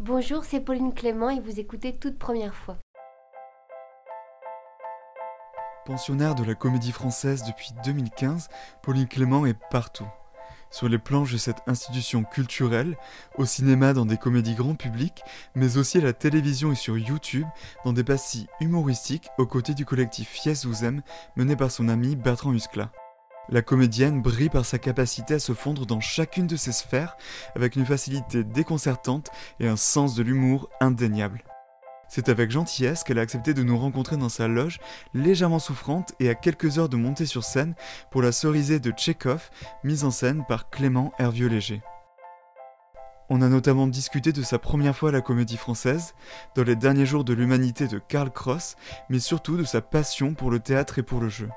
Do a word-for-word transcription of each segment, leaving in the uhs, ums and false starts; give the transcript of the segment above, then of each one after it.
Bonjour, c'est Pauline Clément et vous écoutez Toute Première Fois. Pensionnaire de la Comédie Française depuis deux mille quinze, Pauline Clément est partout. Sur les planches de cette institution culturelle, au cinéma dans des comédies grand public, mais aussi à la télévision et sur YouTube dans des pastilles humoristiques aux côtés du collectif Yes Vous Aime mené par son ami Bertrand Huskla. La comédienne brille par sa capacité à se fondre dans chacune de ses sphères avec une facilité déconcertante et un sens de l'humour indéniable. C'est avec gentillesse qu'elle a accepté de nous rencontrer dans sa loge, légèrement souffrante et à quelques heures de monter sur scène pour la Cerisée de Tchekhov, mise en scène par Clément Hervieux-Léger. On a notamment discuté de sa première fois à la Comédie Française, dans les derniers jours de l'humanité de Karl Cross, mais surtout de sa passion pour le théâtre et pour le jeu.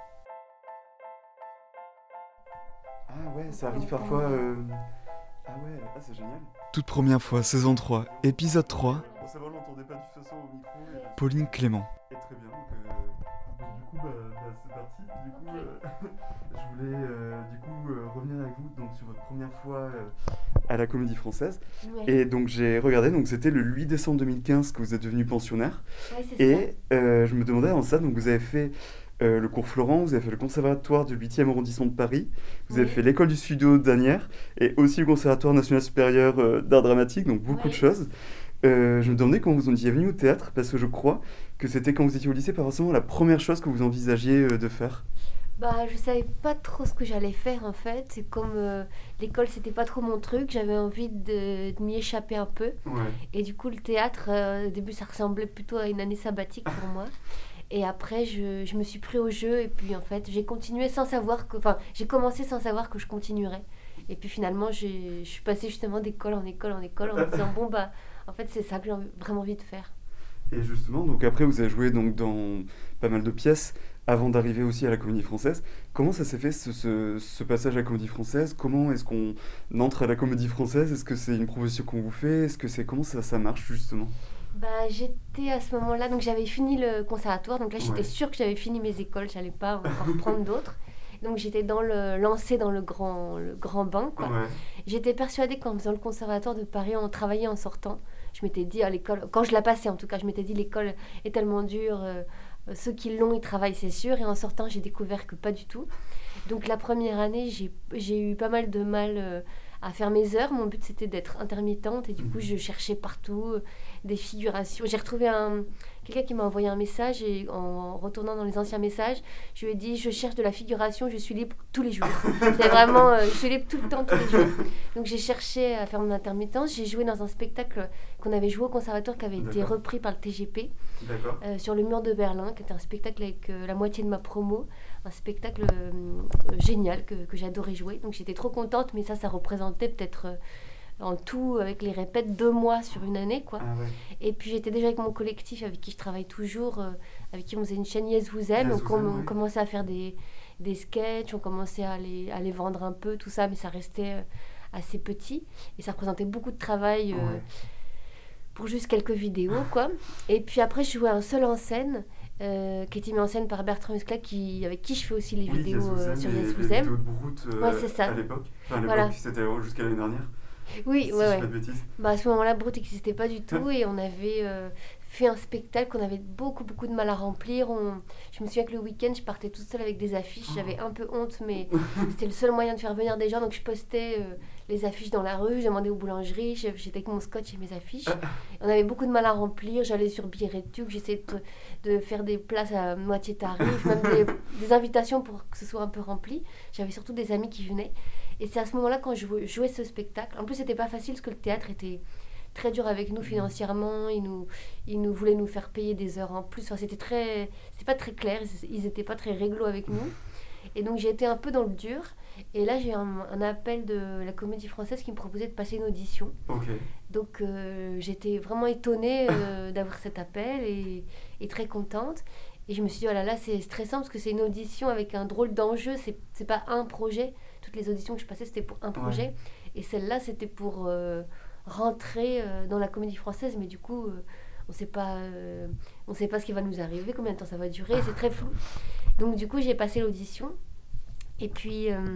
Ah ouais, ça arrive parfois... Euh... Ah ouais, ah c'est génial. Toute première fois, saison trois, épisode trois. Bon, ça va, on n'entendait pas du façon au micro. Et... Pauline Clément. Et très bien, donc, euh, donc du coup, bah, bah, c'est parti. Du coup, euh, je voulais euh, du coup euh, revenir avec vous donc, sur votre première fois euh, à la Comédie Française. Ouais. Et donc j'ai regardé, donc c'était le huit décembre deux mille quinze que vous êtes devenu pensionnaire. Ouais, c'est Et euh, je me demandais avant ça, donc vous avez fait... Euh, le cours Florent, vous avez fait le conservatoire du huitième arrondissement de Paris, vous Oui. avez fait l'école du studio d'Asnières et aussi le conservatoire national supérieur euh, d'art dramatique, donc beaucoup Oui. de choses. Euh, je me demandais quand vous en étiez venu au théâtre, parce que je crois que c'était quand vous étiez au lycée, pas forcément la première chose que vous envisagiez euh, de faire. Bah, je savais pas trop ce que j'allais faire en fait. C'est comme euh, l'école, c'était pas trop mon truc. J'avais envie de, de m'y échapper un peu. Ouais. Et du coup, le théâtre, euh, au début, ça ressemblait plutôt à une année sabbatique pour moi. Et après, je, je me suis pris au jeu. Et puis, en fait, j'ai continué sans savoir que. Enfin, j'ai commencé sans savoir que je continuerais. Et puis, finalement, j'ai, je suis passée justement d'école en école en école en me disant bon, bah, en fait, c'est ça que j'ai envie- vraiment envie de faire. Et justement, donc après vous avez joué donc dans pas mal de pièces avant d'arriver aussi à la Comédie Française. Comment ça s'est fait ce, ce, ce passage à la Comédie Française? Comment est-ce qu'on entre à la Comédie Française? Est-ce que c'est une proposition qu'on vous fait? Est-ce que c'est comment ça, ça marche justement? Bah, j'étais à ce moment-là, donc j'avais fini le conservatoire, donc là j'étais Ouais. sûre que j'avais fini mes écoles, j'allais pas encore prendre d'autres. Donc j'étais dans le, lancée dans le grand, le grand bain, quoi. Ouais. J'étais persuadée qu'en faisant le conservatoire de Paris, on travaillait en sortant. Je m'étais dit à l'école, quand je la passais en tout cas, je m'étais dit l'école est tellement dure, euh, ceux qui l'ont, ils travaillent, c'est sûr. Et en sortant, j'ai découvert que pas du tout. Donc la première année, j'ai, j'ai eu pas mal de mal euh, à faire mes heures. Mon but, c'était d'être intermittente. Et du coup, je cherchais partout euh, des figurations. J'ai retrouvé un, quelqu'un qui m'a envoyé un message. Et en retournant dans les anciens messages, je lui ai dit, je cherche de la figuration, je suis libre tous les jours. C'est vraiment, euh, je suis libre tout le temps, tous les jours. Donc j'ai cherché à faire mon intermittence. J'ai joué dans un spectacle qu'on avait joué au conservatoire, qui avait été D'accord. repris par le T G P, D'accord. euh, sur le mur de Berlin, qui était un spectacle avec euh, la moitié de ma promo. Un spectacle euh, euh, génial que, que j'adorais jouer. Donc j'étais trop contente, mais ça, ça représentait peut-être euh, en tout, avec les répètes, deux mois sur une année, quoi. Ah ouais. Et puis j'étais déjà avec mon collectif, avec qui je travaille toujours, euh, avec qui on faisait une chaîne Yes Vous Aime. Yes Donc Vous on, Aime, on ouais. commençait à faire des, des sketchs, on commençait à les, à les vendre un peu, tout ça, mais ça restait euh, assez petit. Et ça représentait beaucoup de travail euh, Ouais. pour juste quelques vidéos, quoi. Et puis après, je jouais un seul en scène, euh, qui était mis en scène par Bertrand Huskla, qui, avec qui je fais aussi les Oui, vidéos Yes Vous euh, Aime, sur les, Yes les Vous Aime. vidéos de Brut euh, Ouais, c'est ça. à l'époque. Enfin, à l'époque, Voilà. c'était jusqu'à l'année dernière. Oui, si ouais, je ouais. dis pas de bêtises. Bah, à ce moment-là, Brut n'existait pas du tout et on avait euh, fait un spectacle qu'on avait beaucoup, beaucoup de mal à remplir. On... Je me souviens que le week-end, je partais toute seule avec des affiches. J'avais un peu honte, mais c'était le seul moyen de faire venir des gens. Donc, je postais euh, les affiches dans la rue, je demandais aux boulangeries, je- j'étais avec mon scotch et mes affiches. On avait beaucoup de mal à remplir. J'allais sur Billet-Réduc, j'essayais de, de faire des places à moitié tarif, même des, des invitations pour que ce soit un peu rempli. J'avais surtout des amis qui venaient. Et c'est à ce moment-là, quand je jou- jouais ce spectacle, en plus, c'était pas facile parce que le théâtre était très dur avec nous financièrement. Ils nous, ils nous voulaient nous faire payer des heures en plus. Enfin, c'était très, c'était pas très clair. Ils, ils étaient pas très réglo avec nous. Et donc, j'ai été un peu dans le dur. Et là, j'ai eu un, un appel de la Comédie Française qui me proposait de passer une audition. Ok. Donc, euh, j'étais vraiment étonnée euh, d'avoir cet appel et, et très contente. Et je me suis dit, oh là là, c'est stressant parce que c'est une audition avec un drôle d'enjeu. C'est, c'est pas un projet. Toutes les auditions que je passais, c'était pour un projet. Ouais. Et celle-là, c'était pour euh, rentrer euh, dans la Comédie Française. Mais du coup, euh, on sait pas, euh, on sait pas ce qui va nous arriver, combien de temps ça va durer. C'est très flou. Donc, du coup, j'ai passé l'audition. Et puis, euh,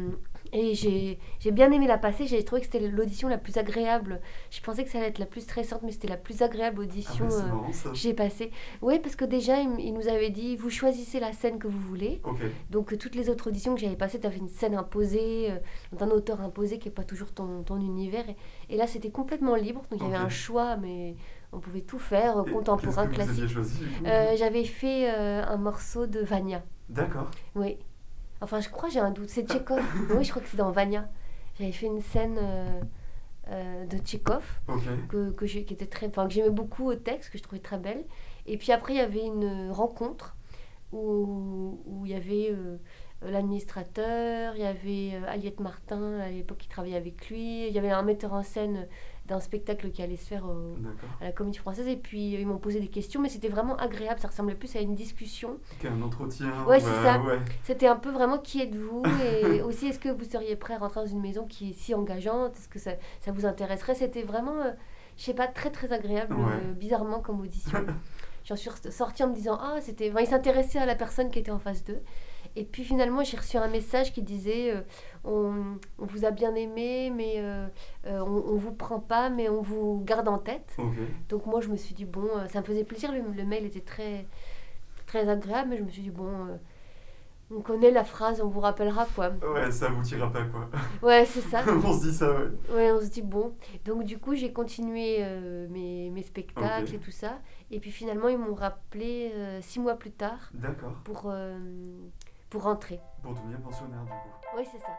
Et j'ai, j'ai bien aimé la passer, j'ai trouvé que c'était l'audition la plus agréable. Je pensais que ça allait être la plus stressante, mais c'était la plus agréable Ah audition ouais, c'est euh, marrant ça. que j'ai passée. Oui, parce que déjà, il, il nous avait dit, vous choisissez la scène que vous voulez. Ok. Donc, euh, toutes les autres auditions que j'avais passées, tu avais une scène imposée, euh, d'un auteur imposé qui n'est pas toujours ton, ton univers. Et, et là, c'était complètement libre, donc il y Ok. avait un choix, mais on pouvait tout faire, euh, Et contemporain, qu'est-ce que vous aviez classique. choisi du coup? Euh, j'avais fait euh, un morceau de Vania, D'accord. oui. Enfin, je crois, j'ai un doute. C'est Tchekhov. Oui, je crois que c'est dans Vania. J'avais fait une scène euh, euh, de Tchekhov Ok. que, que, j'ai- qui était très, enfin, que j'aimais beaucoup au texte, que je trouvais très belle. Et puis après, il y avait une rencontre où, où il y avait euh, l'administrateur, il y avait euh, Aliette Martin à l'époque qui travaillait avec lui, il y avait un metteur en scène d'un spectacle qui allait se faire au- D'accord. à la Comédie Française. Et puis euh, ils m'ont posé des questions, mais c'était vraiment agréable. Ça ressemblait plus à une discussion. Ok, un entretien. Ouais, c'est bah, ça. ouais. C'était un peu vraiment qui êtes-vous et aussi est-ce que vous seriez prêt à rentrer dans une maison qui est si engageante? Est-ce que ça, ça vous intéresserait? C'était vraiment, euh, je sais pas, très très agréable, Ouais. euh, bizarrement comme audition. J'en suis sortie en me disant, ah, c'était. Enfin, ils s'intéressaient à la personne qui était en face d'eux. Et puis finalement, j'ai reçu un message qui disait euh, on, on vous a bien aimé, mais euh, euh, on, on vous prend pas, mais on vous garde en tête. Ok. Donc moi, je me suis dit, bon, euh, ça me faisait plaisir. Le, le mail était très, très agréable, mais je me suis dit, bon. euh, on connaît la phrase, on vous rappellera quoi. Ouais, ça vous tira pas quoi. Ouais, c'est ça. On se dit ça, ouais. Ouais, on se dit bon. Donc du coup, j'ai continué euh, mes, mes spectacles Ok. et tout ça. Et puis finalement, ils m'ont rappelé euh, six mois plus tard D'accord. pour, euh, pour rentrer. Pour devenir pensionnaire du coup. Oui, c'est ça.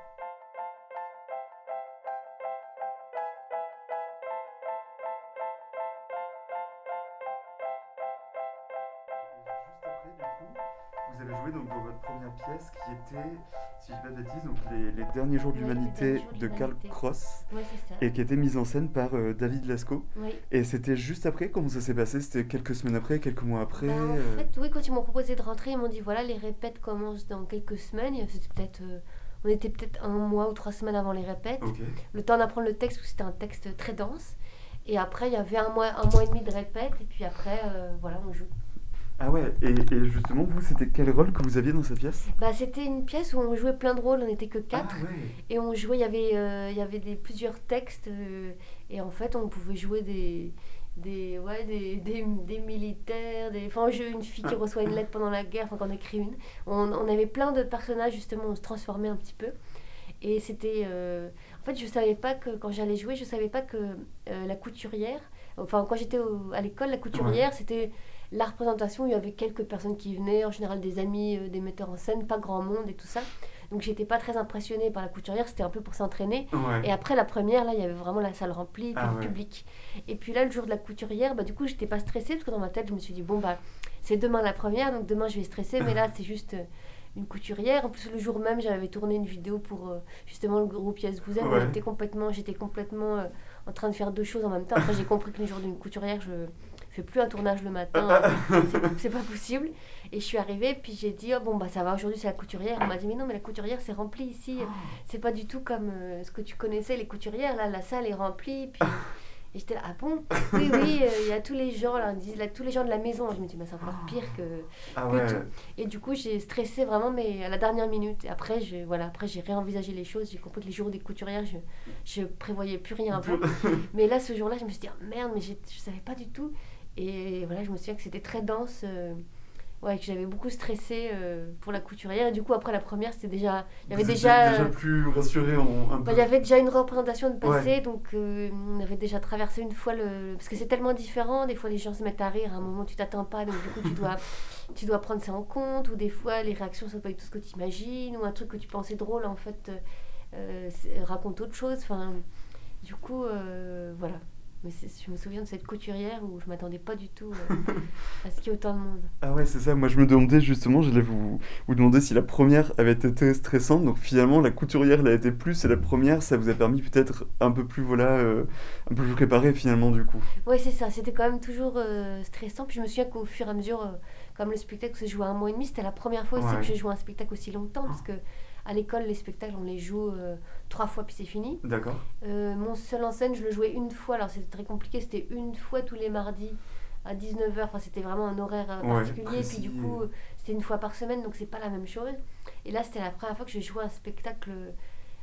Juste après, du coup, vous avez joué donc dans votre première pièce qui était, si je dis pas de bêtises, donc les, les derniers jours de Ouais, Les l'humanité Derniers Jours de de Karl l'Humanité. Cross Oui, c'est ça. et qui était mise en scène par euh, David Lascaux. Oui. Et c'était juste après, comment ça s'est passé? C'était quelques semaines après, quelques mois après? Bah, en euh, fait, oui, quand ils m'ont proposé de rentrer, ils m'ont dit voilà, les répètes commencent dans quelques semaines. Et C'était peut-être, euh, on était peut-être un mois ou trois semaines avant les répètes. Ok. Le temps d'apprendre le texte, parce que c'était un texte très dense. Et après, il y avait un mois, un mois et demi de répète. Et puis après, euh, voilà, on joue. Ah ouais, et, et justement, vous, c'était quel rôle que vous aviez dans cette pièce? Bah, c'était une pièce où on jouait plein de rôles, on n'était que quatre. Ah ouais. Et on jouait, il y avait, euh, il y avait des, plusieurs textes. euh, et en fait, on pouvait jouer des, des, ouais, des, des, des militaires. Des, enfin, je- une fille qui reçoit une lettre pendant la guerre, enfin, qu'on écrit une. On, on avait plein de personnages, justement, on se transformait un petit peu. Et c'était. euh, En fait, je savais pas que, quand j'allais jouer, je savais pas que euh, la couturière. Enfin, quand j'étais au- à l'école, la couturière, c'était la représentation où il y avait quelques personnes qui venaient, en général des amis, euh, des metteurs en scène, pas grand monde et tout ça. Donc, j'étais pas très impressionnée par la couturière, c'était un peu pour s'entraîner. Ouais. Et après la première, là, il y avait vraiment la salle remplie, puis Ah le ouais. public. Et puis là, le jour de la couturière, bah, du coup, j'étais pas stressée, parce que dans ma tête, je me suis dit, bon, bah, c'est demain la première, donc demain, je vais stresser, mais là, c'est juste euh, une couturière. En plus, le jour même, j'avais tourné une vidéo pour euh, justement le groupe Yes Vous Aime. Ouais. J'étais complètement, j'étais complètement euh, en train de faire deux choses en même temps. Après, j'ai compris que le jour d'une couturière, je fais plus un tournage le matin, c'est, c'est pas possible. Et je suis arrivée, puis j'ai dit, oh, bon, bah ça va, aujourd'hui c'est la couturière. On m'a dit, mais non, mais la couturière, c'est rempli ici. C'est pas du tout comme euh, ce que tu connaissais, les couturières. Là, la salle est remplie. Puis... Et j'étais là, ah bon? Oui, oui, euh, il y a tous les gens, là, ils disent, là, tous les gens de la maison. Je me dis, bah, c'est encore pire que, Ah que ouais. tout. Et du coup, j'ai stressé vraiment, mais à la dernière minute. Et après, je, voilà, après j'ai réenvisagé les choses. J'ai compris que les jours des couturières, je, je prévoyais plus rien avant. Mais là, ce jour-là, je me suis dit, ah, merde, mais j'ai- je savais pas du tout. Et voilà, je me souviens que c'était très dense. euh, ouais, que j'avais beaucoup stressé euh, pour la couturière. Et du coup, après la première, c'était déjà. Il y avait Vous étiez déjà. déjà euh, plus rassuré en un bah, peu. il y avait déjà une représentation de passé, Ouais. donc euh, on avait déjà traversé une fois le. Parce que c'est tellement différent, des fois les gens se mettent à rire à un moment où tu t'attends pas, donc du coup tu dois, tu dois prendre ça en compte, ou des fois les réactions sont pas du tout ce que tu imagines, ou un truc que tu pensais drôle en fait euh, euh, c'est- raconte autre chose. Enfin, du coup, euh, voilà. Mais c'est- je me souviens de cette couturière où je m'attendais pas du tout euh, à ce qu'il y ait autant de monde. Ah ouais, c'est ça. Moi, je me demandais justement, j'allais vous, vous demander si la première avait été stressante. Donc finalement, la couturière l'a été plus, et la première, ça vous a permis peut-être un peu plus, voilà, euh, un peu plus préparé finalement du coup. Ouais, c'est ça. C'était quand même toujours euh, stressant. Puis je me souviens qu'au fur et à mesure, euh, comme le spectacle se jouait à un mois et demi, c'était la première fois aussi Ouais. que je jouais un spectacle aussi longtemps. Parce que à l'école, les spectacles, on les joue euh, trois fois puis c'est fini. D'accord. Euh, mon seul en scène, je le jouais une fois. Alors c'était très compliqué. C'était une fois tous les mardis à dix-neuf heures. Enfin, c'était vraiment un horaire euh, Ouais, particulier. précis. Puis du coup, euh, c'était une fois par semaine. Donc c'est pas la même chose. Et là, c'était la première fois que je jouais un spectacle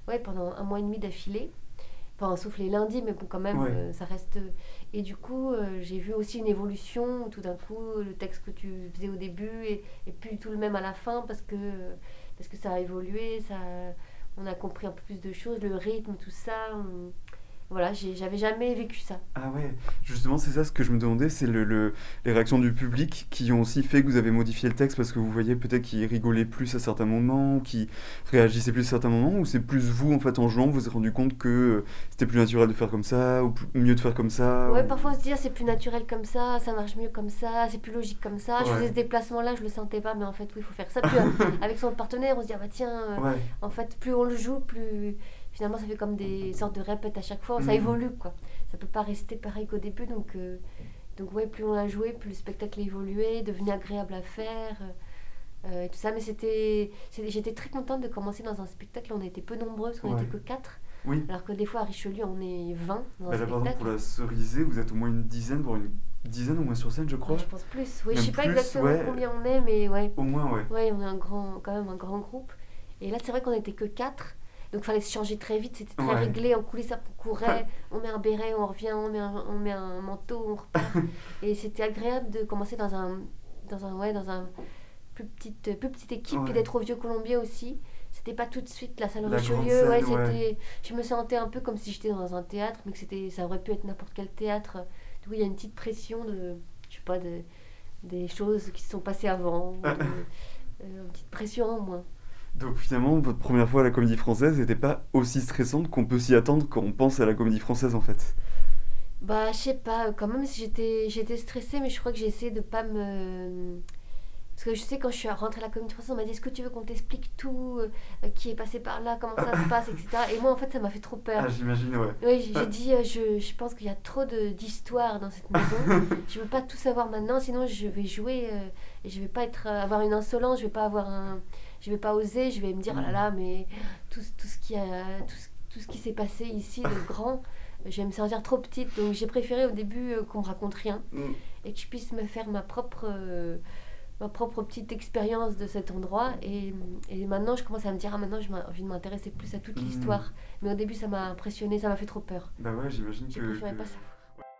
ouais, pendant un mois et demi d'affilée. Enfin, sauf les lundis, mais bon, quand même, Ouais. euh, ça reste... Et du coup, euh, j'ai vu aussi une évolution, où tout d'un coup, le texte que tu faisais au début est, est plus du tout le même à la fin, parce que, parce que ça a évolué, ça, on a compris un peu plus de choses, le rythme, tout ça. on- Voilà, j'ai, j'avais jamais vécu ça. Ah ouais, justement, c'est ça ce que je me demandais, c'est le, le- les réactions du public qui ont aussi fait que vous avez modifié le texte parce que vous voyez peut-être qu'il rigolait plus à certains moments, ou qu'il réagissait plus à certains moments, ou c'est plus vous, en fait, en jouant, vous vous êtes rendu compte que euh, c'était plus naturel de faire comme ça, ou plus- mieux de faire comme ça, Ouais, ou... parfois on se dit, ah, c'est plus naturel comme ça, ça marche mieux comme ça, c'est plus logique comme ça. Je faisais Ouais, ce déplacement-là, je le sentais pas, mais en fait, oui, il faut faire ça. Puis euh, avec son partenaire, on se dit, ah bah tiens, euh, ouais, en fait, plus on le joue, plus finalement ça fait comme des sortes de répètes à chaque fois, ça hmm, évolue quoi. Ça peut pas rester pareil qu'au début, donc, euh, donc ouais, plus on l'a joué, plus le spectacle a évolué, devenait agréable à faire, euh, et tout ça. Mais c'était, c'était- j'étais très contente de commencer dans un spectacle, on était peu nombreux, parce qu'on ouais, était que quatre, oui. alors que des fois à Richelieu, on est vingt dans un Bah là, par exemple, pour spectacle. la cerisée, vous êtes au moins une dizaine, voire une dizaine au moins sur scène, je Ah, crois. je pense plus. Oui, je Même sais pas plus, exactement ouais, combien on est, mais ouais. au moins, ouais. Ouais, on est un grand, quand même un grand groupe. Et là, c'est vrai qu'on était que quatre. Donc, il fallait se changer très vite. C'était très Ouais. réglé. En coulisses, on courait. On met un béret, on revient. On met un, on met un manteau, on repart. Et c'était agréable de commencer dans un, dans un, ouais, dans un plus petite, plus petite équipe. Puis Ouais. d'être au Vieux Colombier aussi. C'était pas tout de suite la salle La grande Richelieu. Ouais, scène, ouais. c'était. Je me sentais un peu comme si j'étais dans un théâtre, mais que c'était, ça aurait pu être n'importe quel théâtre. Du coup, il y a une petite pression de, je sais pas, de, des choses qui se sont passées avant, ou de, euh, une petite pression en moins. Donc finalement, votre première fois à la Comédie Française n'était pas aussi stressante qu'on peut s'y attendre quand on pense à la Comédie Française en fait. Bah, je sais pas, quand même, si j'étais, j'étais stressée, mais je crois que j'ai essayé de pas me. Parce que je sais, quand je suis rentrée à la Comédie Française, on m'a dit, est-ce que tu veux qu'on t'explique tout, euh, qui est passé par là, comment ça se passe, et cetera. Et moi, en fait, ça m'a fait trop peur. Ah, j'imagine, ouais. Oui, j'ai Ah. j'ai dit, euh, je, je pense qu'il y a trop de, d'histoires dans cette maison. Je veux pas tout savoir maintenant, sinon je vais jouer euh, et je vais pas être, euh, avoir une insolence, je vais pas avoir un, je vais pas oser, je vais me dire, oh là là, mais tout, tout ce qui a, tout ce, tout ce qui s'est passé ici de grand, je vais me sentir trop petite. Donc j'ai préféré au début euh, qu'on me raconte rien Mm. et que je puisse me faire ma propre, euh, ma propre petite expérience de cet endroit. Et, et maintenant, je commence à me dire, ah, maintenant, j'ai envie de m'intéresser plus à toute Mm. l'histoire. Mais au début, ça m'a impressionné, ça m'a fait trop peur. Bah ouais, j'imagine J'ai que, préféré que- pas ça.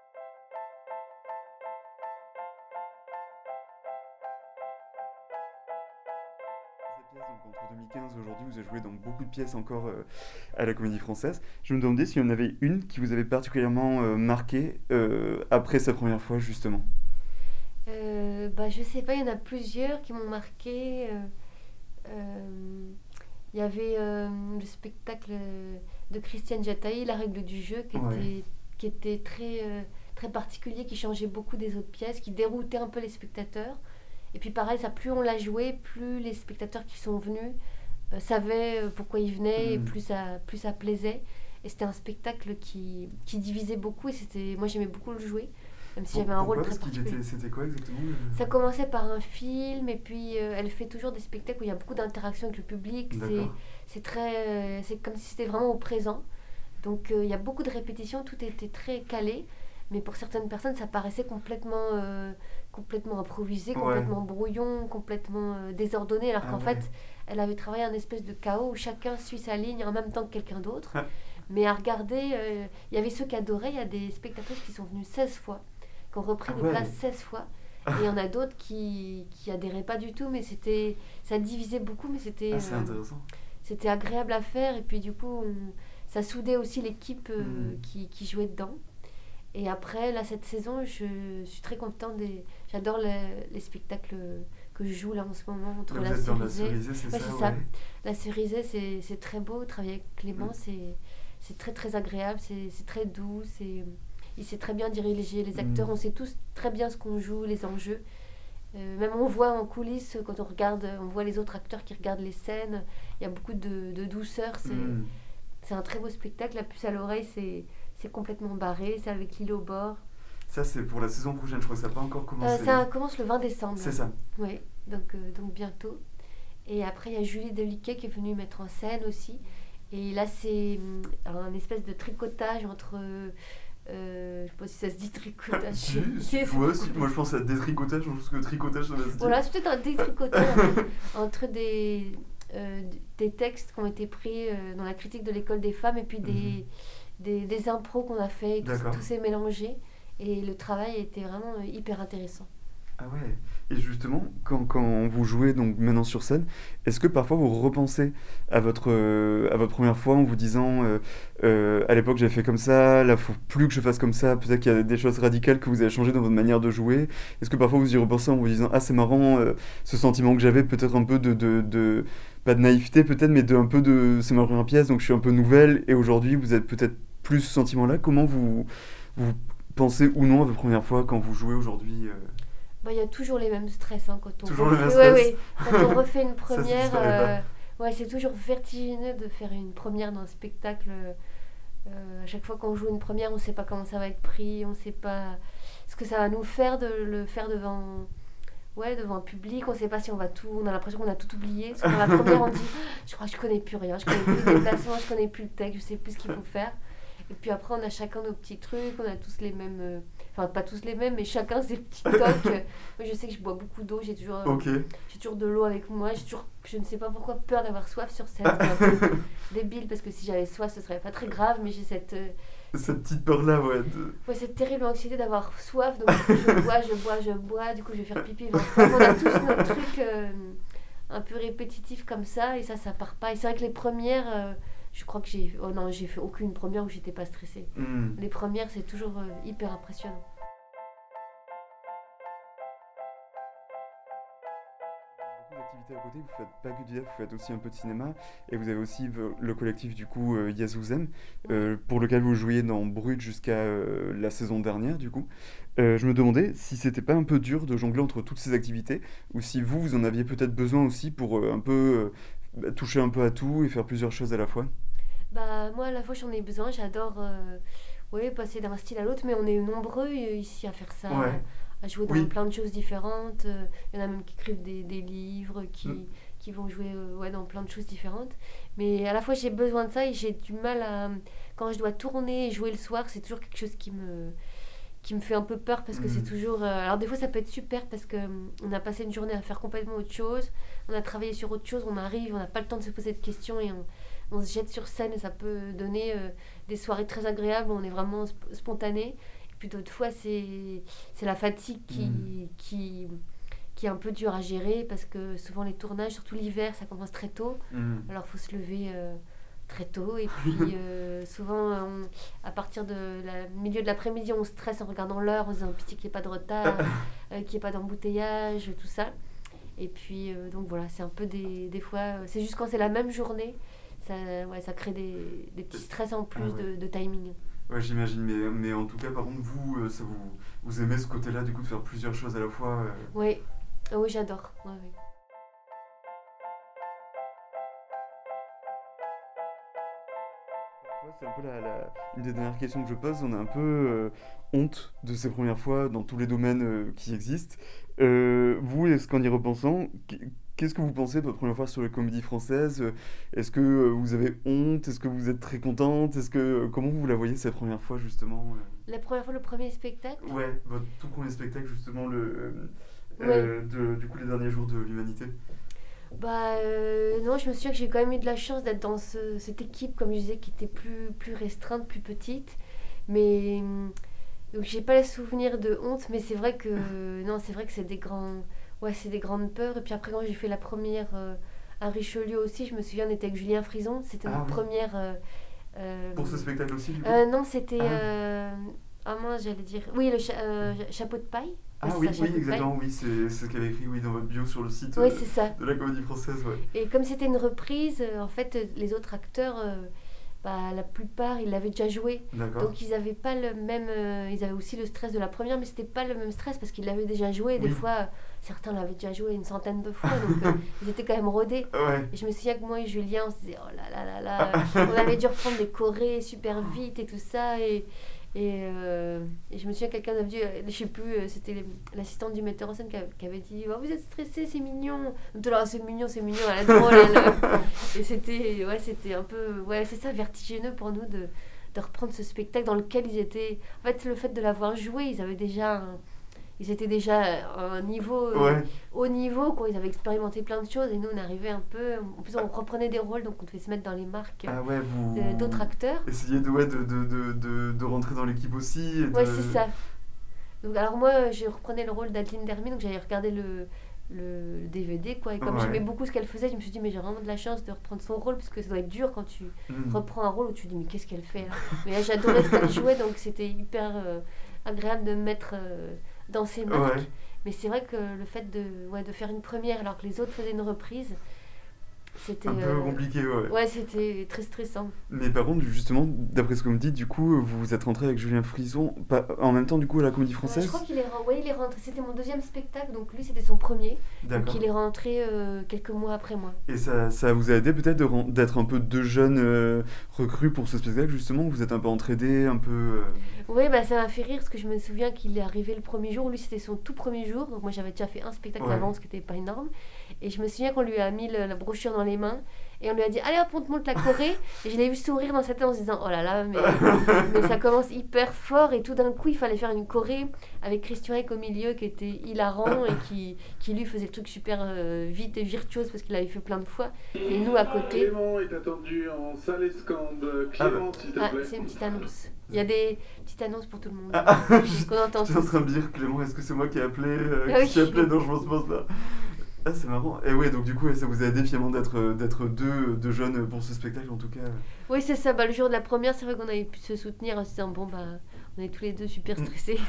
Ces pièces, donc entre deux mille quinze et aujourd'hui, vous avez joué dans beaucoup de pièces encore euh, à la Comédie Française. Je me demandais s'il y en avait une qui vous avait particulièrement euh, marqué euh, après sa première fois justement. Euh, bah, je sais pas, il y en a plusieurs qui m'ont marqué. euh, euh, Il y avait euh, le spectacle de Christiane Jataï, La règle du jeu, qui Ouais. était, qui était très, euh, très particulier, qui changeait beaucoup des autres pièces, qui déroutait un peu les spectateurs. Et puis pareil, ça, plus on l'a joué, plus les spectateurs qui sont venus euh, savaient euh, pourquoi ils venaient, et Mm. plus ça, plus ça plaisait. Et c'était un spectacle qui, qui divisait beaucoup, et c'était, moi j'aimais beaucoup le jouer, même si Pour- j'avais un rôle pourquoi? très Parce qu'il particulier. était, c'était quoi exactement le- Ça commençait par un film, et puis euh, elle fait toujours des spectacles où il y a beaucoup d'interaction avec le public. C'est, D'accord. c'est très, euh, c'est comme si c'était vraiment au présent. Donc euh, il y a beaucoup de répétitions, tout était très calé, mais pour certaines personnes ça paraissait complètement, euh, complètement improvisé, Ouais. complètement brouillon, complètement euh, désordonné, alors Ah qu'en ouais. fait elle avait travaillé un espèce de chaos où chacun suit sa ligne en même temps que quelqu'un d'autre. Ah. Mais à regarder, euh, il y avait ceux qui adoraient, il y a des spectateurs qui sont venus seize fois, qui ont repris Ah des ouais. places seize fois. Et il y en a d'autres qui, qui adhéraient pas du tout, mais c'était, ça divisait beaucoup, mais c'était, Ah, c'est euh, intéressant. c'était agréable à faire. Et puis du coup, on- ça soudait aussi l'équipe euh, Mm. qui, qui jouait dedans. Et après, là, cette saison, je suis très contente. Des... J'adore les, les spectacles que je joue là en ce moment, entre Là, la vous êtes dans la cerisée. cerisée, c'est Ouais, ça, c'est ça. ouais. La cerisée, c'est, c'est très beau. Travailler avec Clément, Mm. c'est, c'est très très agréable, c'est, c'est très doux. C'est... Il sait très bien diriger les acteurs. Mm. On sait tous très bien ce qu'on joue, les enjeux. Euh, même on voit en coulisses, quand on regarde, on voit les autres acteurs qui regardent les scènes. Il y a beaucoup de, de douceur. C'est, Mm. c'est un très beau spectacle. La puce à l'oreille, c'est, c'est complètement barré. C'est avec l'île au bord. Ça, c'est pour la saison prochaine, je crois que ça n'a pas encore Euh, commencé. ça commence le vingt décembre. C'est ça. Oui, donc, euh, donc bientôt. Et après, il y a Julie Deliquet qui est venue mettre en scène aussi. Et là, c'est hum, un espèce de tricotage entre. Euh, euh, je ne sais pas si ça se dit tricotage. Si, C'est- si, c'est- ouais, si, moi je pense à détricotage, je pense que tricotage ça va se dire. Voilà, c'est peut-être un détricotage entre des, euh, des textes qui ont été pris euh, dans la critique de l'école des femmes et puis des, mmh. des, des impros qu'on a fait, tout, tout s'est mélangé et le travail a été vraiment euh, hyper intéressant. Ah ouais. Et justement, quand, quand vous jouez donc maintenant sur scène, est-ce que parfois vous repensez à votre, euh, à votre première fois en vous disant euh, euh, à l'époque j'avais fait comme ça, là faut plus que je fasse comme ça, peut-être qu'il y a des choses radicales que vous avez changées dans votre manière de jouer. Est-ce que parfois vous y repensez en vous disant ah c'est marrant, euh, ce sentiment que j'avais peut-être un peu de, de, de pas de naïveté peut-être, mais de un peu de c'est ma première pièce donc je suis un peu nouvelle et aujourd'hui vous êtes peut-être plus ce sentiment-là. Comment vous, vous pensez ou non à votre première fois quand vous jouez aujourd'hui euh... Bah, y a toujours les mêmes stress hein, quand on toujours refait, le même stress. Ouais, ouais. Quand on refait une première, ça, euh, ouais, c'est toujours vertigineux de faire une première dans un spectacle. Euh, à chaque fois qu'on joue une première, on ne sait pas comment ça va être pris, on ne sait pas ce que ça va nous faire de le faire devant, ouais, devant un public. On ne sait pas si on va tout, on a l'impression qu'on a tout oublié. Parce que dans la première, on dit, je crois que je connais plus rien, je connais plus les déplacements, je connais plus le texte, je sais plus ce qu'il faut faire. Et puis après, on a chacun nos petits trucs, on a tous les mêmes... Euh, enfin, pas tous les mêmes, mais chacun ses petits tocs. Moi, je sais que je bois beaucoup d'eau, j'ai toujours, euh, okay. j'ai toujours de l'eau avec moi. J'ai toujours, je ne sais pas pourquoi, peur d'avoir soif sur scène. C'est un peu débile, parce que si j'avais soif, ce serait pas très grave, mais j'ai cette... Euh, cette petite peur-là, ouais. De... Ouais, cette terrible anxiété d'avoir soif, donc je bois, je bois, je bois, du coup, je vais faire pipi. Enfin, on a tous notre truc euh, un peu répétitif comme ça, et ça, ça part pas. Et c'est vrai que les premières... Euh, je crois que j'ai... Oh non, j'ai fait aucune première où j'étais pas stressée. Mm. Les premières, c'est toujours euh, hyper impressionnant. Beaucoup d'activités à côté, vous faites pas que du théâtre, vous faites aussi un peu de cinéma, et vous avez aussi le collectif du coup euh, Yazouzem, euh, pour lequel vous jouiez dans Brut jusqu'à euh, la saison dernière du coup. Euh, je me demandais si c'était pas un peu dur de jongler entre toutes ces activités, ou si vous, vous en aviez peut-être besoin aussi pour euh, un peu euh, toucher un peu à tout et faire plusieurs choses à la fois. Bah, moi, à la fois, j'en ai besoin. J'adore euh, ouais, passer d'un style à l'autre, mais on est nombreux ici à faire ça, ouais. à jouer dans oui. plein de choses différentes. Il y en a même qui écrivent des, des livres, qui, mm. qui vont jouer euh, ouais, dans plein de choses différentes. Mais à la fois, j'ai besoin de ça et j'ai du mal à... Quand je dois tourner et jouer le soir, c'est toujours quelque chose qui me... qui me fait un peu peur parce que mmh. c'est toujours... Euh, alors des fois ça peut être super parce qu'on a passé une journée à faire complètement autre chose, on a travaillé sur autre chose, on arrive, on n'a pas le temps de se poser de questions et on, on se jette sur scène et ça peut donner euh, des soirées très agréables où on est vraiment sp- spontané. Et puis d'autres fois c'est, c'est la fatigue qui, mmh. qui, qui est un peu dure à gérer parce que souvent les tournages, surtout l'hiver, ça commence très tôt. Mmh. Alors il faut se lever... Euh, très tôt et puis euh, souvent on, à partir de la milieu de l'après-midi on stresse en regardant l'heure en se disant pitié qu'il n'y ait pas de retard euh, qu'il n'y ait pas d'embouteillage, tout ça et puis euh, donc voilà c'est un peu des, des fois c'est juste quand c'est la même journée ça, ouais, ça crée des, des petits stress en plus ah ouais. de, de timing. Ouais j'imagine mais, mais en tout cas par contre vous, ça vous vous aimez ce côté là du coup de faire plusieurs choses à la fois euh... oui. Oh, oui j'adore ouais, oui. C'est un peu la, la, une des dernières questions que je pose. On a un peu euh, honte de ces premières fois dans tous les domaines euh, qui existent. Euh, vous, est-ce qu'en y repensant, qu'est-ce que vous pensez de votre première fois sur les comédies françaises ? Est-ce que euh, vous avez honte ? Est-ce que vous êtes très contente ? Est-ce que, comment vous la voyez cette première fois justement ? La première fois, le premier spectacle ? Ouais, votre tout premier spectacle justement, le, euh, ouais. de, du coup les derniers jours de l'humanité. Bah euh, non, je me souviens que j'ai quand même eu de la chance d'être dans ce, cette équipe, comme je disais, qui était plus, plus restreinte, plus petite. Mais donc j'ai pas le souvenir de honte, mais c'est vrai que non, c'est vrai que c'est des grands, ouais, c'est des grandes peurs. Et puis après quand j'ai fait la première euh, à Richelieu aussi, je me souviens, on était avec Julien Frison, c'était ah, notre oui. première. Euh, euh, Pour ce spectacle aussi, du coup euh, Non, c'était ah, euh, ah mince, j'allais dire, oui, le cha- euh, chapeau de paille. Ah oui, oui, exactement, oui, c'est, c'est ce qu'avait écrit oui, dans votre bio sur le site oui, euh, c'est ça. de la Comédie Française. Ouais. Et comme c'était une reprise, euh, en fait, les autres acteurs, euh, bah, la plupart, ils l'avaient déjà joué. D'accord. Donc ils n'avaient pas le même... Euh, ils avaient aussi le stress de la première, mais c'était pas le même stress parce qu'ils l'avaient déjà joué. Et oui. Des fois, certains l'avaient déjà joué une centaine de fois, donc euh, ils étaient quand même rodés. Ouais. Et je me souviens que moi et Julien, on se disait, oh là là là là, on avait dû reprendre des chorés super vite et tout ça. Et... Et, euh, et je me souviens, quelqu'un avait dit, je sais plus, c'était l'assistante du metteur en scène qui, a, qui avait dit oh, vous êtes stressé, c'est mignon. Donc là, c'est mignon, c'est mignon, elle est drôle. Elle. Et c'était, ouais, c'était un peu, ouais, c'est ça, vertigineux pour nous de, de reprendre ce spectacle dans lequel ils étaient. En fait, le fait de l'avoir joué, ils avaient déjà, un, ils étaient déjà à un niveau, euh, Ouais. haut niveau, quoi. Ils avaient expérimenté plein de choses et nous on arrivait un peu. En plus, on reprenait des rôles, donc on devait se mettre dans les marques Ah ouais, vous... euh, d'autres acteurs. essayez de, ouais, de, de, de, de, de rentrer dans l'équipe aussi. Et de... Ouais, c'est ça. Donc, alors moi, je reprenais le rôle d'Adeline Dermy, donc j'avais regardé le, le, le D V D, quoi. Et comme Ouais. j'aimais beaucoup ce qu'elle faisait, je me suis dit, mais j'ai vraiment de la chance de reprendre son rôle, parce que ça doit être dur quand tu Mm. reprends un rôle où tu te dis, mais qu'est-ce qu'elle fait là. Mais là, j'adorais ce qu'elle jouait, donc c'était hyper euh, agréable de me mettre euh, dans ses marques. Ouais. Mais c'est vrai que le fait de, ouais, de faire une première alors que les autres faisaient une reprise, c'était... Un peu euh, compliqué, ouais. Ouais, c'était très stressant. Mais par contre, justement, d'après ce que vous me dites, du coup, vous vous êtes rentré avec Julien Frison, pas, en même temps, du coup, à la Comédie Ouais, Française. je crois qu'il est, ren- ouais, il est rentré, c'était mon deuxième spectacle, donc lui c'était son premier. Donc D'accord. il est rentré euh, quelques mois après moi. Et ça, ça vous a aidé peut-être de ren- d'être un peu deux jeunes euh, recrues pour ce spectacle, justement, où vous êtes un peu entraînés, un peu... euh, Oui, bah ça m'a fait rire parce que je me souviens qu'il est arrivé le premier jour. Lui, c'était son tout premier jour. Donc, moi, j'avais déjà fait un spectacle Ouais. avant, ce qui n'était pas énorme. Et je me souviens qu'on lui a mis le- la brochure dans les mains et on lui a dit, allez hop, on te montre la Corée. Et je l'ai vu sourire dans sa tête en se disant, oh là là, mais, mais ça commence hyper fort. Et tout d'un coup, il fallait faire une Corée avec Christian Eck au milieu qui était hilarant et qui, qui lui faisait le truc super euh, vite et virtuose parce qu'il l'avait fait plein de fois. Et nous, à côté. Clément est attendu en salle escambe. Clément, s'il te Ah, plaît. c'est une petite annonce. Il y a des petites annonces pour tout le monde. Ah, Qu'on entend J'étais en tous. train de dire, Clément, est-ce que c'est moi qui ai appelé euh, Ah oui. Qui ai appelé dans Je pense pense là. Ah, c'est marrant. Et ouais, donc du coup, ouais, ça vous a aidé finalement d'être euh, d'être deux, deux jeunes pour ce spectacle, en tout cas. Oui, c'est ça. Bah, le jour de la première, c'est vrai qu'on avait pu se soutenir en se disant, bon, bah, on est tous les deux super stressés.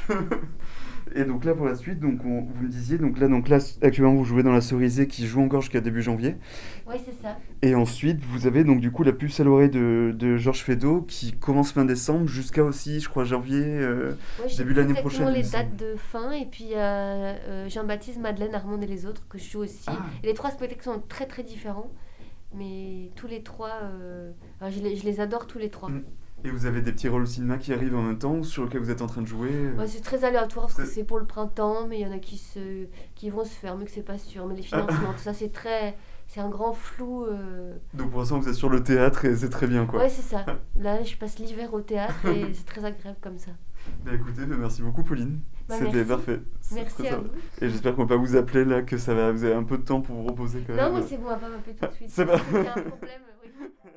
Et donc là, pour la suite, donc on- vous me disiez, donc là, donc là, actuellement, vous jouez dans La Cerisée qui joue encore jusqu'à début janvier. Oui, c'est ça. Et ensuite, vous avez donc du coup la puce à l'oreille de, de Georges Feydeau qui commence fin décembre jusqu'à aussi, je crois, janvier. euh, Ouais, je sais Début plus l'année exactement prochaine, il les me dates semble. de fin. Et puis, il y a euh, Jean-Baptiste, Madeleine, Armand et les autres que je joue aussi. Ah. Et les trois spectacles sont très, très différents. Mais tous les trois, euh, alors, je, les, je les adore tous les trois. Mm. Et vous avez des petits rôles au cinéma qui arrivent en même temps, sur lesquels vous êtes en train de jouer. euh. Ouais, c'est très aléatoire parce que C'est- c'est pour le printemps, mais il y en a qui, se, qui vont se faire, mais que c'est pas sûr. Mais les financements, tout ça, c'est très. C'est un grand flou. euh. Donc pour l'instant, vous êtes sur le théâtre et c'est très bien, quoi. Ouais, c'est ça. Là, je passe l'hiver au théâtre et c'est très agréable comme ça. Bah écoutez, bah, merci beaucoup, Pauline. Bah, C'était merci. parfait. C'est Merci très à sympa. vous. Et j'espère qu'on va pas vous appeler là, que ça va, vous avez un peu de temps pour vous reposer quand même. Non, mais c'est bon, on va pas m'appeler tout de suite. C'est pas- S'il y a un problème, oui.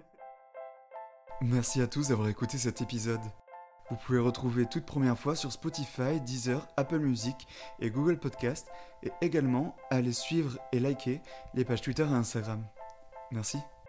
Merci à tous d'avoir écouté cet épisode. Vous pouvez retrouver toute première fois sur Spotify, Deezer, Apple Music et Google Podcast, et également aller suivre et liker les pages Twitter et Instagram. Merci.